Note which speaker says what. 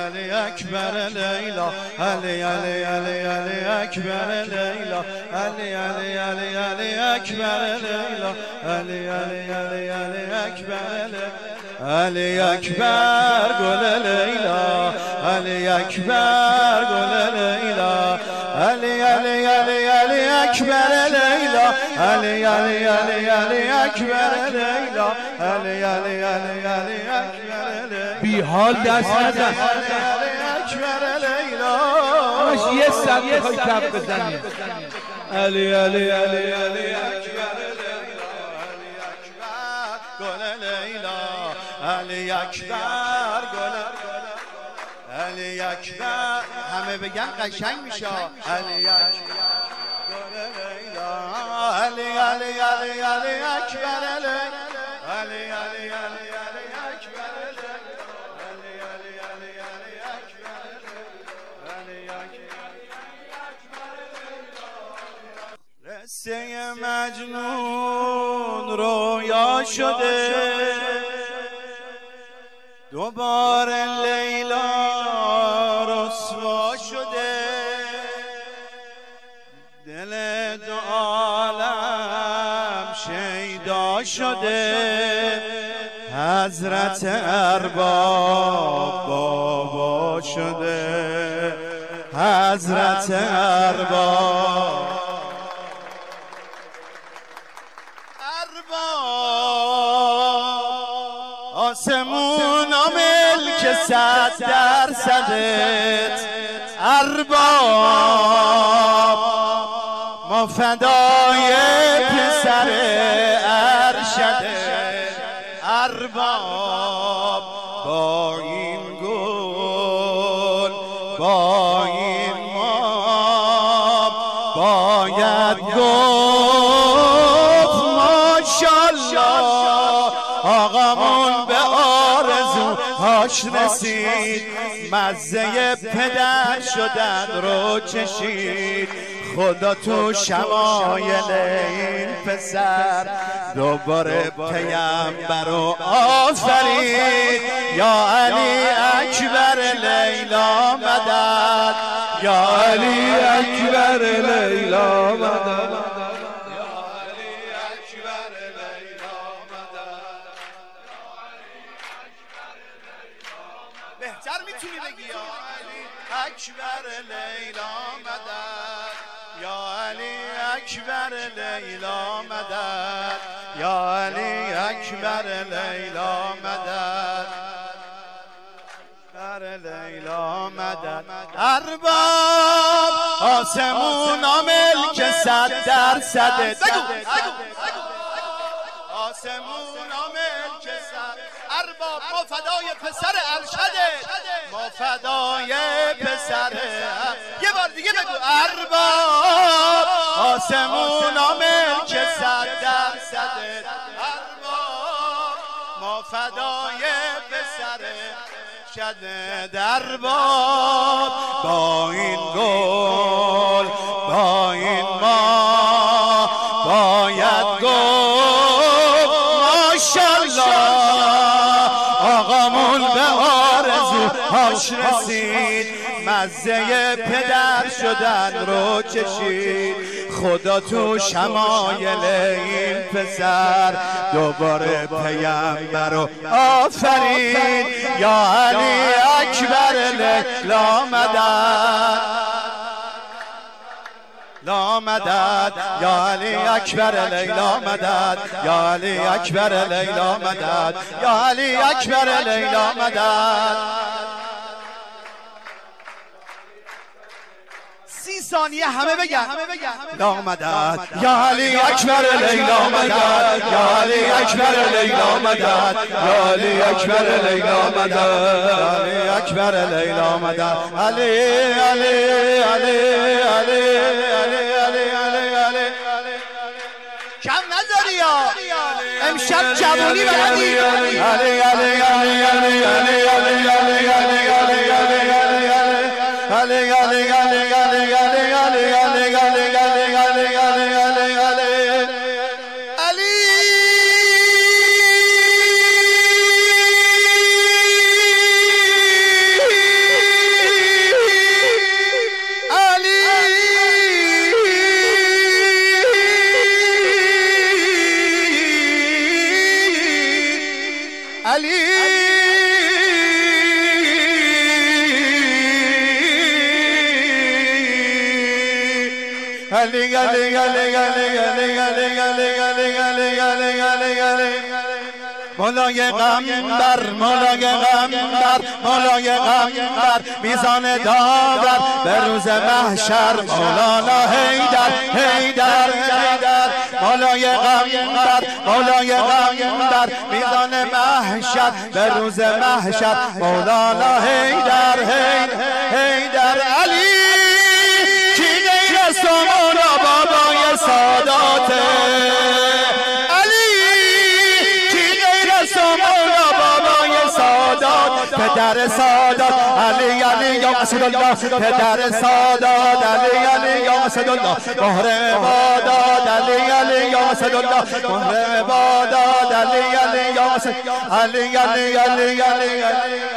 Speaker 1: علی اکبر لیلا علی علی علی علی اکبر لیلا علی علی علی علی اکبر لیلا علی علی علی علی اکبر علی اکبر گل لیلا علی اکبر گل لیلا علی علی علی علی اکبر لیلا علی علی علی علی اکبر لیلا علی علی علی علی اکبر لیلا
Speaker 2: بی حال دست نزن
Speaker 1: علی اکبر لیلا
Speaker 2: یه سب میخوای کف بزنی
Speaker 1: علی علی علی علی اکبر لیلا علی اکبر گل لیلا علی اکبر گل علی اکبر همه بگن قشنگ میشه علی اکبر گل لیلا علی علی علی علی اکبر لیلا علی علی علی علی اکبر لیلا علی علی علی علی اکبر علی اکبر قصه مجنون رویا شده دوباره لیلا رسوا شده دل دو عالم شیدا شده حضرت ارباب بابا شده حضرت ارباب آسمون ملک 100%ت ارباب ما فدای پسر ارشده ارباب با این گل با این ما باید گفت ماشاءالله آقامون به آرزوهاش رسید مزه پدر شدن رو چشید خدا تو شمایل این پسر دوباره پیامبر رو آفرید یا علی اکبر لیلا مدد یا علی اکبر لیلا مدد بهتر میتونی بگی یا علی اکبر لیلا مدد یا علی اکبر لیلا مدد یا علی اکبر لیلا مدد بر لیلا مدد ارباب آسمون ملک 100%ت آسمون ملک 100 ارباب ما فدای پسر ارشده ما فدای پسر یه بار دیگه بگو ارباب آسمون ملک 100%ت ارباب ما فدای پسر شده درباب با این گل با این ما باید گفت ماشاءالله آقامون به آرزوهاش رسید مزه پدر شدن رو چشید خدا تو شمایل این پسر دوباره پیامبر رو آفرید یا علی اکبر لیلا مدد لا مدد یا علی اکبر لیلا مدد یا علی اکبر لیلا مدد یا علی اکبر لیلا مدد 30 ثانیه همه بگن لا مدد یا علی اکبر لیلا مدد یا علی اکبر لیلا مدد یا علی اکبر لیلا مدد علی اکبر لیلا مدد علی علی علی علی کم نذاری یا امشب جوانی بعدی علی علی علی علی علی علی علی علی علی علی علی علی علی علی علی علی علی علی علی علی علی علی علی علی مولای غمبر مولای غمبر مولای غمبر میزان داور به روز محشر مولانا حیدر حیدر حیدر مولای غمبر مولای غمبر میزان محشر به روز محشر مولانا حیدر حیدر علی کی غیر از تو مولا بابای ساداته پدر سادات علی علی یا اسد الله پدر سادات علی علی یا اسد الله مهر عبادات علی علی یا اسد الله مهر عبادات علی علی یا اسد علی علی علی علی